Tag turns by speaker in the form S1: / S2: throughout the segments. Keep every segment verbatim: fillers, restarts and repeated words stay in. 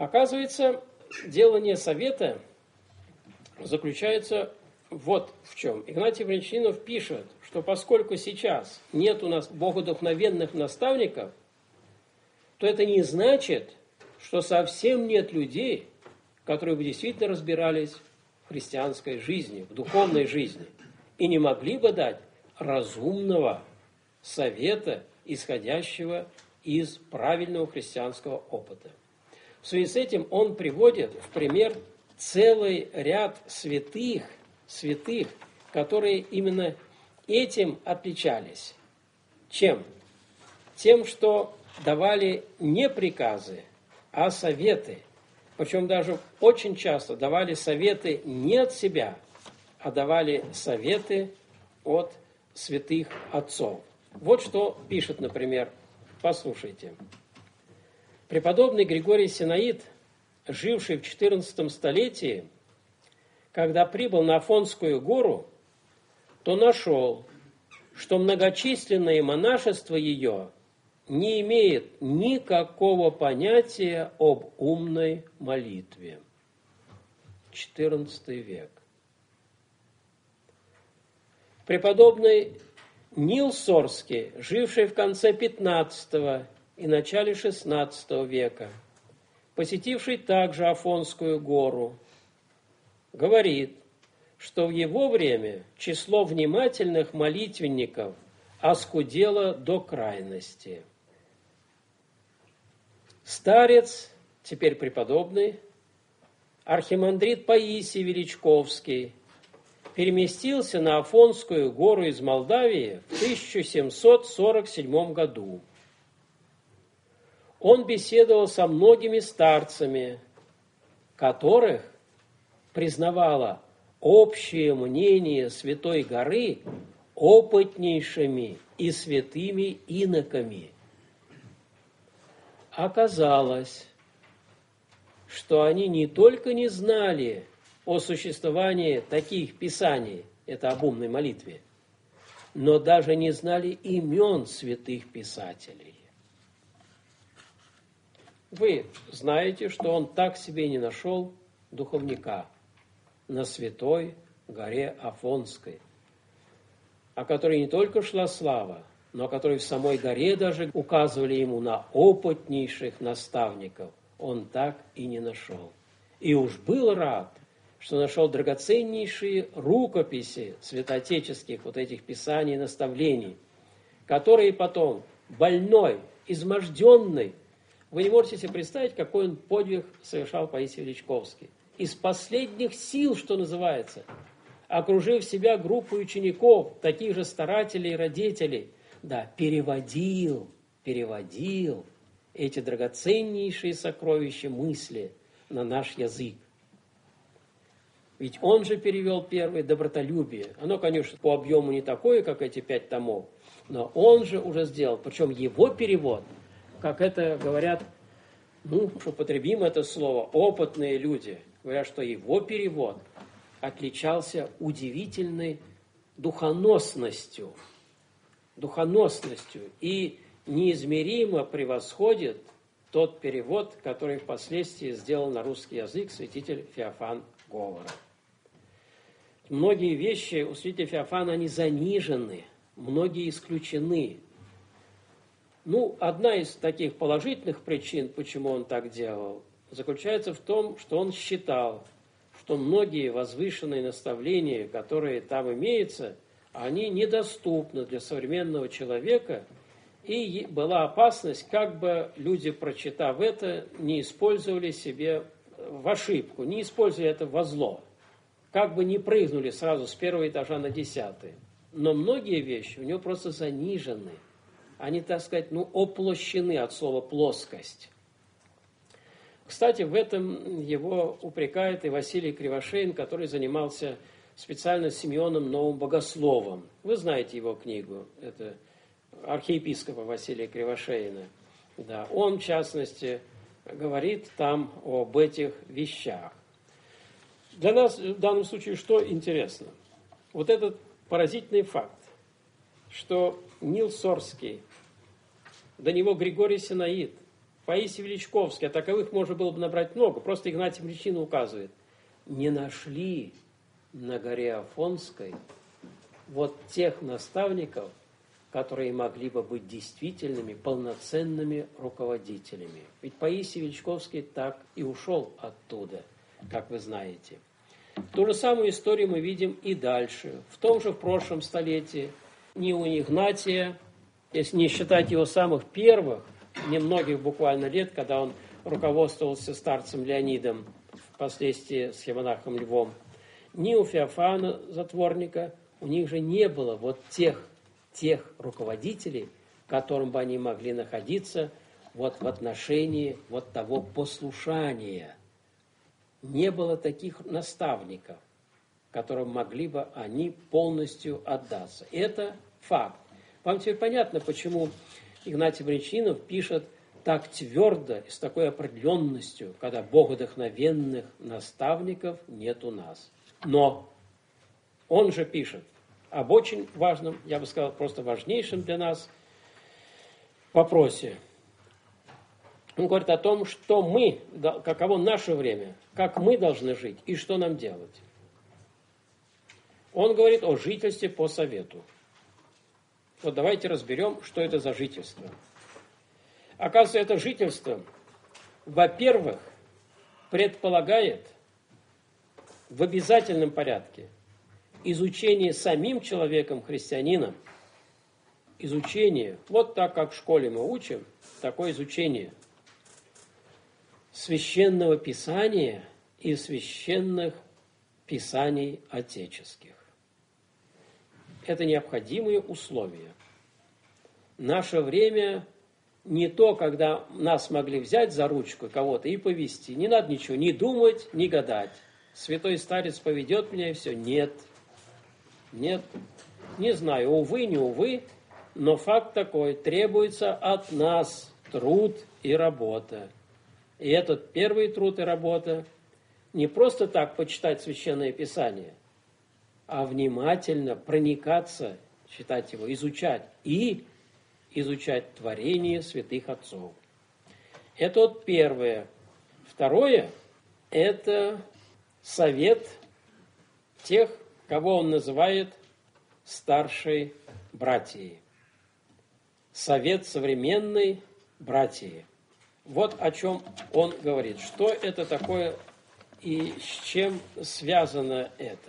S1: Оказывается, делание совета заключается вот в чем. Игнатий Брянчанинов пишет, что поскольку сейчас нет у нас богодухновенных наставников, то это не значит, что совсем нет людей, которые бы действительно разбирались в христианской жизни, в духовной жизни, и не могли бы дать разумного совета, исходящего из правильного христианского опыта. В связи с этим он приводит в пример целый ряд святых, святых, которые именно этим отличались. Чем? Тем, что давали не приказы, а советы. Причем даже очень часто давали советы не от себя, а давали советы от святых отцов. Вот что пишет, например, послушайте. Преподобный Григорий Синаид, живший в четырнадцатом столетии, когда прибыл на Афонскую гору, то нашел, что многочисленное монашество ее не имеет никакого понятия об умной молитве. четырнадцатый век. Преподобный Нил Сорский, живший в конце пятнадцатого и начале шестнадцатого века, посетивший также Афонскую гору, говорит, что в его время число внимательных молитвенников оскудело до крайности. Старец, теперь преподобный, архимандрит Паисий Величковский, переместился на Афонскую гору из Молдавии в тысяча семьсот сорок седьмом году. Он беседовал со многими старцами, которых признавало общее мнение Святой горы опытнейшими и святыми иноками. Оказалось, что они не только не знали о существовании таких писаний, это об умной молитве, но даже не знали имен святых писателей. Вы знаете, что он так себе не нашел духовника на Святой горе Афонской, о которой не только шла слава, но о которой в самой горе даже указывали ему на опытнейших наставников. Он так и не нашел. И уж был рад, что нашел драгоценнейшие рукописи святоотеческих вот этих писаний и наставлений, которые потом больной, изможденный, вы не можете себе представить, какой он подвиг совершал Паисий Величковский. Из последних сил, что называется, окружив себя группой учеников, таких же старателей и родителей, да, переводил, переводил эти драгоценнейшие сокровища мысли на наш язык. Ведь он же перевел первое добротолюбие. Оно, конечно, по объему не такое, как эти пять томов, но он же уже сделал. Причем его перевод, как это говорят, ну, употребим это слово, опытные люди, говорят, что его перевод отличался удивительной духоносностью, духоносностью и неизмеримо превосходит тот перевод, который впоследствии сделал на русский язык святитель Феофан Говоров. Многие вещи у святителя Феофана, они занижены, многие исключены. Ну, одна из таких положительных причин, почему он так делал, заключается в том, что он считал, что многие возвышенные наставления, которые там имеются, они недоступны для современного человека, и была опасность, как бы люди, прочитав это, не использовали себе в ошибку, не использовали это во зло, как бы не прыгнули сразу с первого этажа на десятый. Но многие вещи у него просто занижены, они, так сказать, ну, оплощены от слова «плоскость». Кстати, в этом его упрекает и Василий Кривошеин, который занимался специально Симеоном Новым Богословом. Вы знаете его книгу, это архиепископа Василия Кривошеина. Да, он, в частности, говорит там об этих вещах. Для нас в данном случае что интересно? Вот этот поразительный факт, что Нил Сорский, до него Григорий Синаид, Паисий Величковский, а таковых можно было бы набрать много, просто Игнатий Бричина указывает, не нашли на горе Афонской вот тех наставников, которые могли бы быть действительными, полноценными руководителями. Ведь Паисий Величковский так и ушел оттуда, как вы знаете. Ту же самую историю мы видим и дальше. В том же в прошлом столетии, не у Игнатия, если не считать его самых первых, немногих буквально лет, когда он руководствовался старцем Леонидом, впоследствии с монахом Львом, ни у Феофана Затворника, у них же не было вот тех, тех руководителей, которым бы они могли находиться вот в отношении вот того послушания. Не было таких наставников, которым могли бы они полностью отдаться. Это факт. Вам теперь понятно, почему Игнатий Бричинов пишет так твердо и с такой определенностью, когда богодухновенных наставников нет у нас. Но он же пишет об очень важном, я бы сказал, просто важнейшем для нас вопросе. Он говорит о том, что мы, каково наше время, как мы должны жить и что нам делать. Он говорит о жительстве по совету. Вот давайте разберем, что это за жительство. Оказывается, это жительство, во-первых, предполагает в обязательном порядке изучение самим человеком, христианином, изучение, вот так, как в школе мы учим, такое изучение священного писания и священных писаний отеческих. Это необходимые условия. Наше время не то, когда нас могли взять за ручку кого-то и повести. Не надо ничего, ни думать, ни гадать. Святой старец поведет меня, и все. Нет. Нет. Не знаю, увы, не увы, но факт такой. Требуется от нас труд и работа. И этот первый труд и работа не просто так почитать Священное Писание, а внимательно проникаться, читать его, изучать и изучать творение святых отцов. Это вот первое. Второе – это совет тех, кого он называет старшей братьей. Совет современной братьи. Вот о чем он говорит. Что это такое и с чем связано это?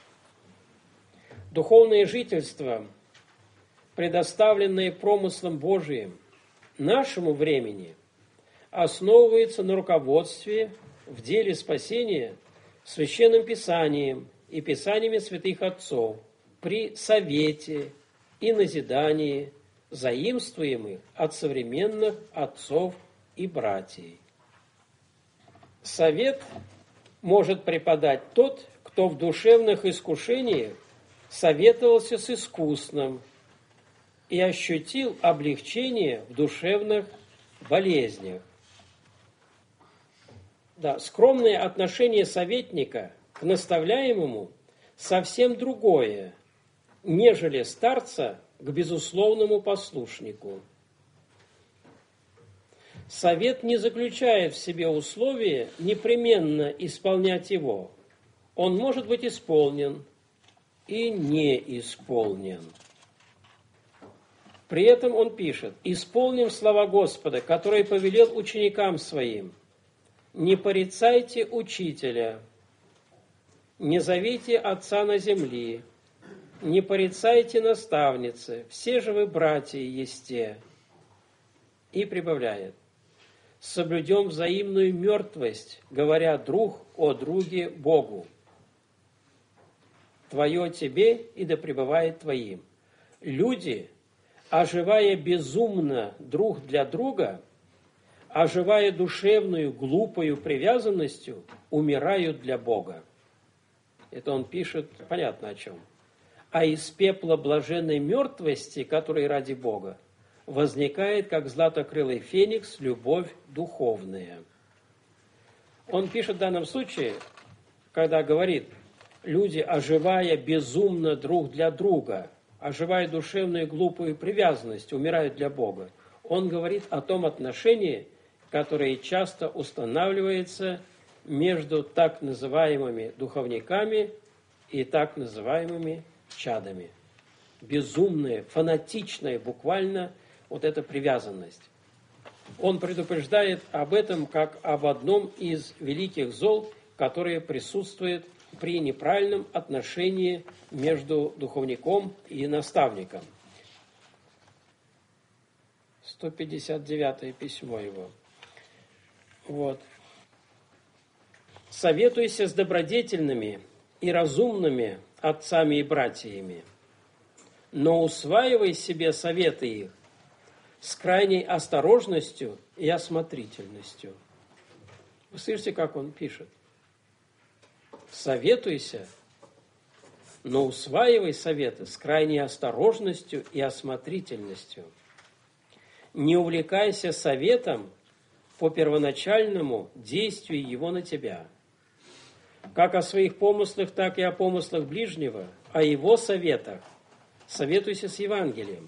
S1: Духовное жительство, предоставленное промыслом Божиим нашему времени, основывается на руководстве в деле спасения Священным Писанием и Писаниями святых отцов при совете и назидании, заимствуемых от современных отцов и братьев. Совет может преподать тот, кто в душевных искушениях советовался с искусным и ощутил облегчение в душевных болезнях. Да, скромное отношение советника к наставляемому совсем другое, нежели старца к безусловному послушнику. Совет не заключает в себе условия непременно исполнять его. Он может быть исполнен и не исполнен. При этом он пишет: «Исполним слова Господа, которые повелел ученикам своим. Не порицайте учителя, не зовите отца на земли, не порицайте наставницы, все же вы братья есте». И прибавляет: «Соблюдем взаимную мертвость, говоря друг о друге Богу. Твое тебе и да пребывает твоим». Люди, оживая безумно друг для друга, оживая душевную, глупою привязанностью, умирают для Бога. Это он пишет, понятно о чем. А из пепла блаженной мертвости, которой ради Бога, возникает, как златокрылый феникс, любовь духовная. Он пишет в данном случае, когда говорит: люди, оживая безумно друг для друга, оживая душевную глупую привязанность, умирают для Бога. Он говорит о том отношении, которое часто устанавливается между так называемыми духовниками и так называемыми чадами. Безумная, фанатичная буквально вот эта привязанность. Он предупреждает об этом как об одном из великих зол, которое присутствует при неправильном отношении между духовником и наставником. сто пятьдесят девятое письмо его. Вот. «Советуйся с добродетельными и разумными отцами и братьями, но усваивай себе советы их с крайней осторожностью и осмотрительностью». Вы слышите, как он пишет? Советуйся, но усваивай советы с крайней осторожностью и осмотрительностью. Не увлекайся советом по первоначальному действию его на тебя. Как о своих помыслах, так и о помыслах ближнего, о его советах. Советуйся с Евангелием.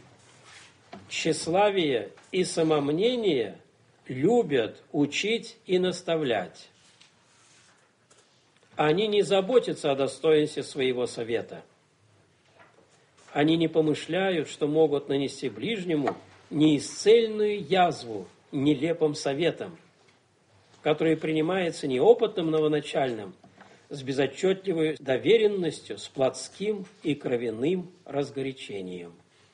S1: Тщеславие и самомнение любят учить и наставлять. Они не заботятся о достоинстве своего совета. Они не помышляют, что могут нанести ближнему неисцельную язву нелепым советом, который принимается неопытным новоначальным, с безотчетливой доверенностью, с плотским и кровяным разгорячением.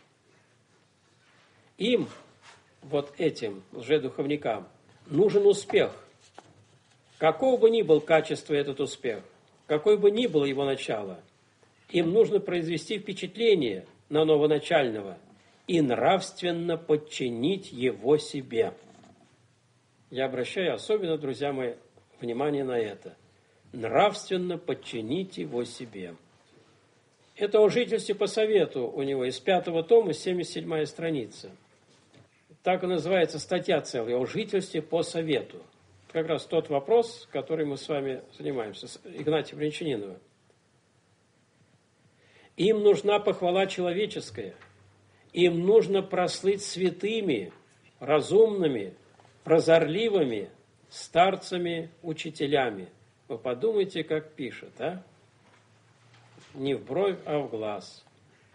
S1: Им, вот этим лжедуховникам, нужен успех. Какого бы ни был качество этот успех, какой бы ни было его начало, им нужно произвести впечатление на новоначального и нравственно подчинить его себе. Я обращаю особенно, друзья мои, внимание на это. Нравственно подчинить его себе. Это о жительстве по совету у него из пятого тома, семьдесят седьмая страница. Так и называется статья целая, о жительстве по совету. Как раз тот вопрос, который мы с вами занимаемся, с Игнатием Брянчаниновым. Им нужна похвала человеческая, им нужно прослыть святыми, разумными, прозорливыми, старцами, учителями. Вы подумайте, как пишет, а? Не в бровь, а в глаз.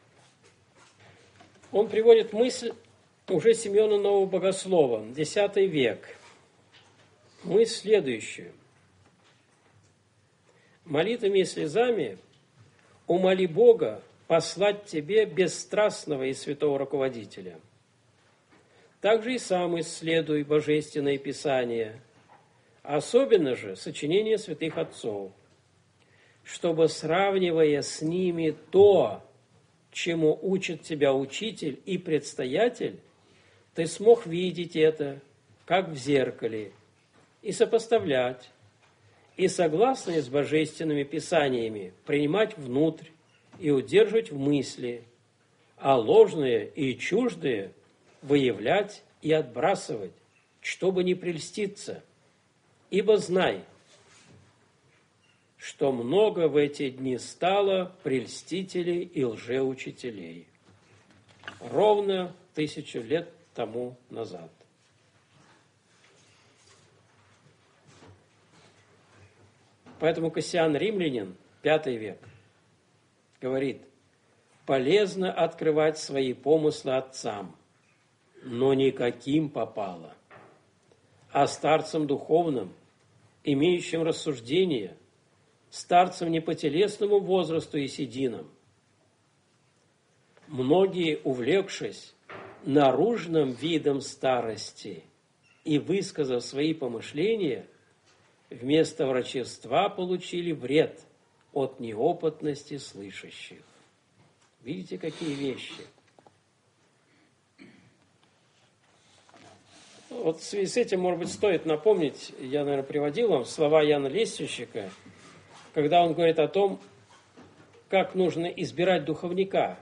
S1: Он приводит мысль уже Симеона Нового Богослова, десятый век. Мысль следующую. Молитвами и слезами умоли Бога послать тебе бесстрастного и святого руководителя. Также и сам исследуй божественное Писание, особенно же сочинения святых отцов, чтобы, сравнивая с ними то, чему учит тебя учитель и предстоятель, ты смог видеть это, как в зеркале, и сопоставлять, и, согласные с божественными писаниями, принимать внутрь и удерживать в мысли, а ложные и чуждые выявлять и отбрасывать, чтобы не прельститься. Ибо знай, что много в эти дни стало прельстителей и лжеучителей. Ровно тысячу лет тому назад. Поэтому Кассиан Римлянин, пятый век, говорит, полезно открывать свои помыслы отцам, но никаким попало, а старцам духовным, имеющим рассуждение, старцам не по телесному возрасту и сединам. Многие, увлекшись наружным видом старости и высказав свои помышления, вместо врачества получили вред от неопытности слышащих. Видите, какие вещи? Вот в связи с этим, может быть, стоит напомнить, я, наверное, приводил вам слова Яна Лествищика, когда он говорит о том, как нужно избирать духовника.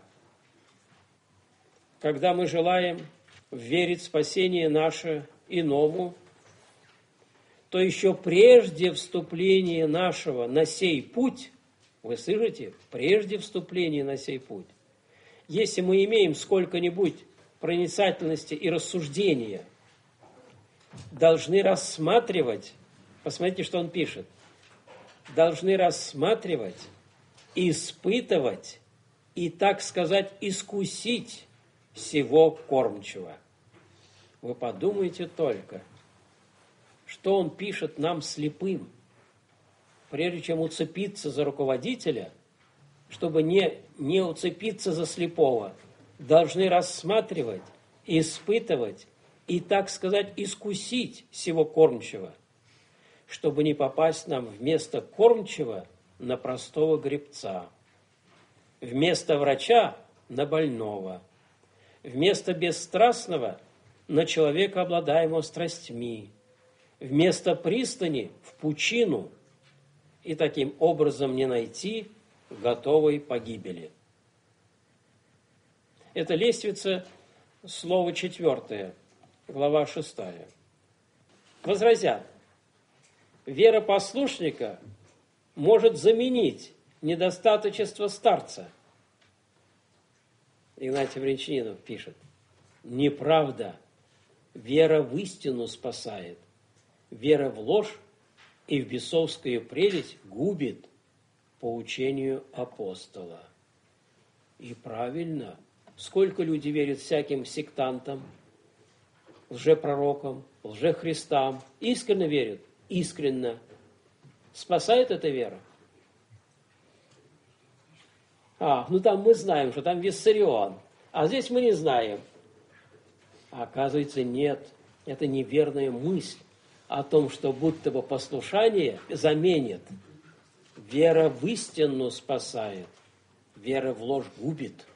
S1: Когда мы желаем верить в спасение наше иному, то еще прежде вступления нашего на сей путь, вы слышите, прежде вступления на сей путь, если мы имеем сколько-нибудь проницательности и рассуждения, должны рассматривать, посмотрите, что он пишет, должны рассматривать, испытывать и, так сказать, искусить всего кормчего. Вы подумайте только, что он пишет нам слепым, прежде чем уцепиться за руководителя, чтобы не, не уцепиться за слепого, должны рассматривать, испытывать и, так сказать, искусить всего кормчего, чтобы не попасть нам вместо кормчего на простого гребца, вместо врача на больного, вместо бесстрастного на человека, обладаемого страстьми, вместо пристани в пучину, и таким образом не найти готовой погибели. Это лестница, слово четвертое, глава шестая. Возразят, вера послушника может заменить недостаточество старца. Игнатий Брянчанинов пишет, неправда, вера в истину спасает, вера в ложь и в бесовскую прелесть губит по учению апостола. И правильно, сколько людей верят всяким сектантам, лжепророкам, лжехристам, искренне верят, искренне. Спасает эта вера? А, ну там мы знаем, что там Виссарион, а здесь мы не знаем. А оказывается, нет, это неверная мысль о том, что будто бы послушание заменит. Вера в истину спасает, вера в ложь губит.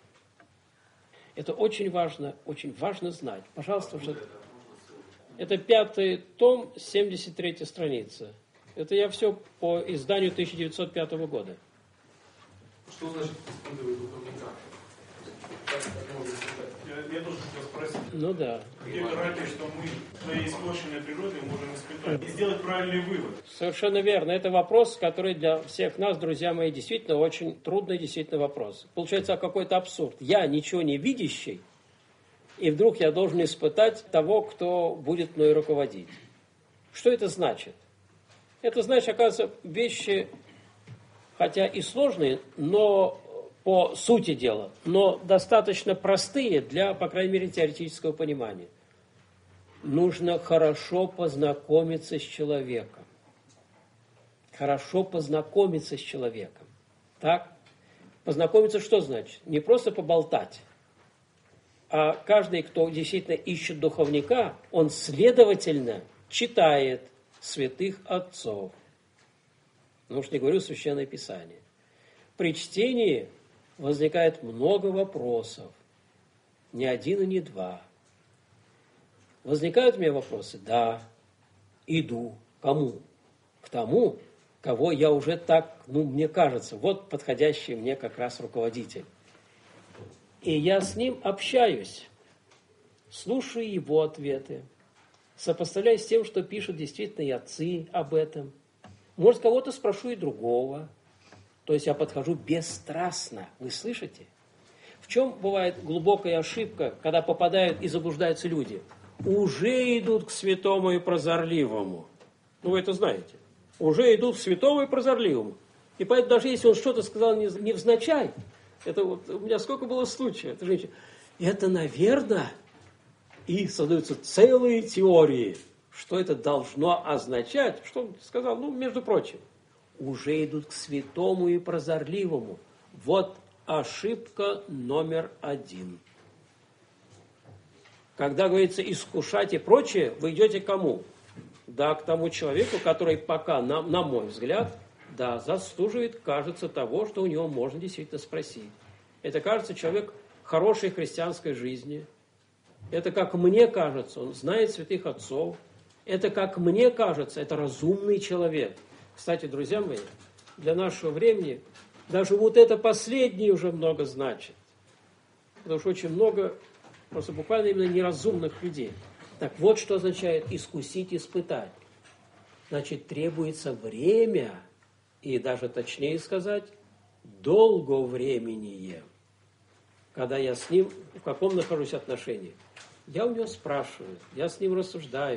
S1: Это очень важно, очень важно знать. Пожалуйста, что... Это пятый том, семьдесят третья страница. Это я все по изданию тысяча девятьсот пятого года.
S2: Что значит испытывает духовника? Как это можно сказать? Я, я тоже хотел спросить.
S1: Ну да.
S2: Где гарантия, что мы своей испорченной природой можем испытать и сделать правильный вывод?
S1: Совершенно верно. Это вопрос, который для всех нас, друзья мои, действительно очень трудный, действительно вопрос. Получается какой-то абсурд. Я, ничего не видящий, и вдруг я должен испытать того, кто будет мной руководить. Что это значит? Это значит, оказывается, вещи, хотя и сложные, но по сути дела, но достаточно простые для, по крайней мере, теоретического понимания. Нужно хорошо познакомиться с человеком. Хорошо познакомиться с человеком. Так? Познакомиться что значит? Не просто поболтать, а каждый, кто действительно ищет духовника, он следовательно читает святых отцов. Ну уж не говорю Священное Писание. При чтении возникает много вопросов. Не один и не два. Возникают у меня вопросы? Да. Иду. Кому? К тому, кого я уже так, ну, мне кажется, вот подходящий мне как раз руководитель. И я с ним общаюсь, слушаю его ответы, сопоставляю с тем, что пишут действительно и отцы об этом. Может, кого-то спрошу и другого. То есть я подхожу бесстрастно. Вы слышите? В чем бывает глубокая ошибка, когда попадают и заблуждаются люди? Уже идут к святому и прозорливому. Ну, вы это знаете. Уже идут к святому и прозорливому. И поэтому даже если он что-то сказал невзначай, это вот у меня сколько было случаев, это женщина, это, наверное, и создаются целые теории, что это должно означать, что он сказал, ну, между прочим, уже идут к святому и прозорливому. Вот ошибка номер один. Когда говорится искушать и прочее, вы идете к кому? Да, к тому человеку, который пока, на, на мой взгляд, да, заслуживает, кажется, того, что у него можно действительно спросить. Это, кажется, человек хорошей христианской жизни. Это, как мне кажется, он знает святых отцов. Это, как мне кажется, это разумный человек. Кстати, друзья мои, для нашего времени даже вот это последнее уже много значит. Потому что очень много, просто буквально именно неразумных людей. Так вот, что означает искусить, испытать. Значит, требуется время, и даже точнее сказать, долговременнее. Когда я с ним, в каком нахожусь отношении, я у него спрашиваю, я с ним рассуждаю,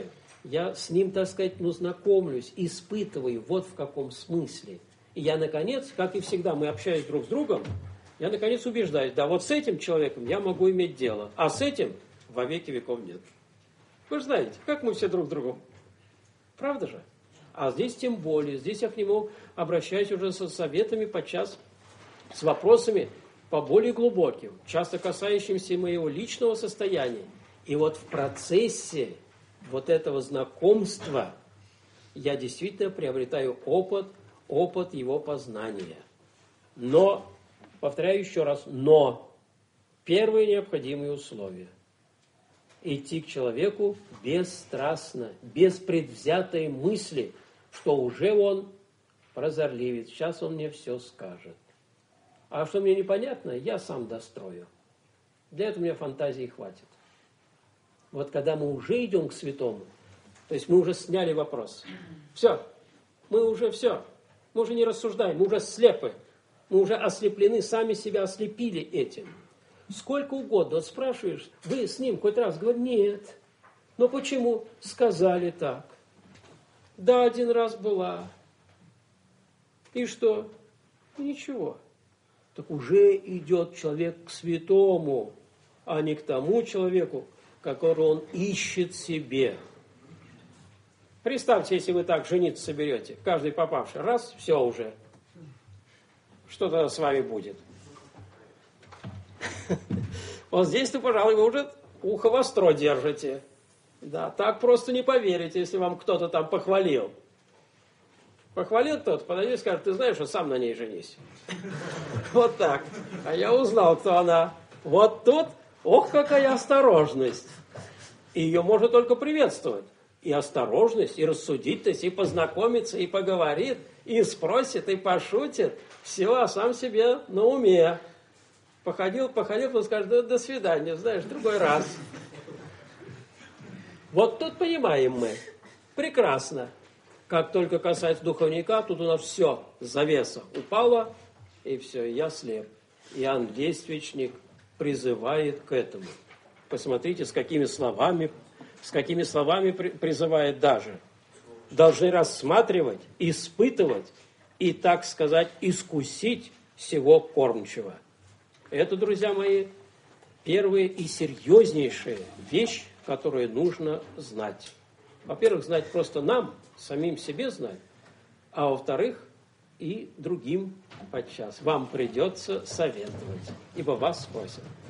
S1: я с ним, так сказать, ну, знакомлюсь, испытываю, вот в каком смысле. И я, наконец, как и всегда, мы общаясь друг с другом, я, наконец, убеждаюсь, да, вот с этим человеком я могу иметь дело, а с этим во веки веков нет. Вы же знаете, как мы все друг к другу. Правда же? А здесь тем более, здесь я к нему обращаюсь уже со советами подчас, с вопросами поболее глубоким, часто касающимся моего личного состояния. И вот в процессе вот этого знакомства я действительно приобретаю опыт, опыт его познания. Но, повторяю еще раз, но первые необходимые условия – идти к человеку бесстрастно, без предвзятой мысли, что уже он прозорливец, сейчас он мне все скажет. А что мне непонятно, я сам дострою. Для этого у меня фантазии хватит. Вот когда мы уже идем к святому, то есть мы уже сняли вопрос. Все, мы уже все, мы уже не рассуждаем, мы уже слепы, мы уже ослеплены, сами себя ослепили этим. Сколько угодно, вот спрашиваешь, вы с ним хоть раз, говорю, нет. Но почему? Сказали так. Да, один раз была. И что? Ничего. Так уже идет человек к святому, а не к тому человеку, которого он ищет себе. Представьте, если вы так жениться соберете, каждый попавший, раз, все уже. Что тогда с вами будет? Вот здесь-то, пожалуй, вы уже ухо востро держите. Да, так просто не поверите, если вам кто-то там похвалил. Похвалил кто-то, подойдет и скажет, ты знаешь, что сам на ней женись. Вот так. А я узнал, кто она. Вот тут, ох, какая осторожность. И ее можно только приветствовать. И осторожность, и рассудительность, и познакомиться, и поговорит, и спросит, и пошутит. Все, а сам себе на уме. Походил, походил, потом скажет, да, до свидания, знаешь, в другой раз. Вот тут понимаем мы. Прекрасно. Как только касается духовника, тут у нас все, завеса упала, и все, я слеп. Иоанн Действичник призывает к этому. Посмотрите, с какими словами, с какими словами призывает даже. Должны рассматривать, испытывать и, так сказать, искусить всего кормчего. Это, друзья мои, первая и серьезнейшая вещь, которую нужно знать. Во-первых, знать просто нам, самим себе знать, а во-вторых, и другим подчас. Вам придется советовать, ибо вас спросят.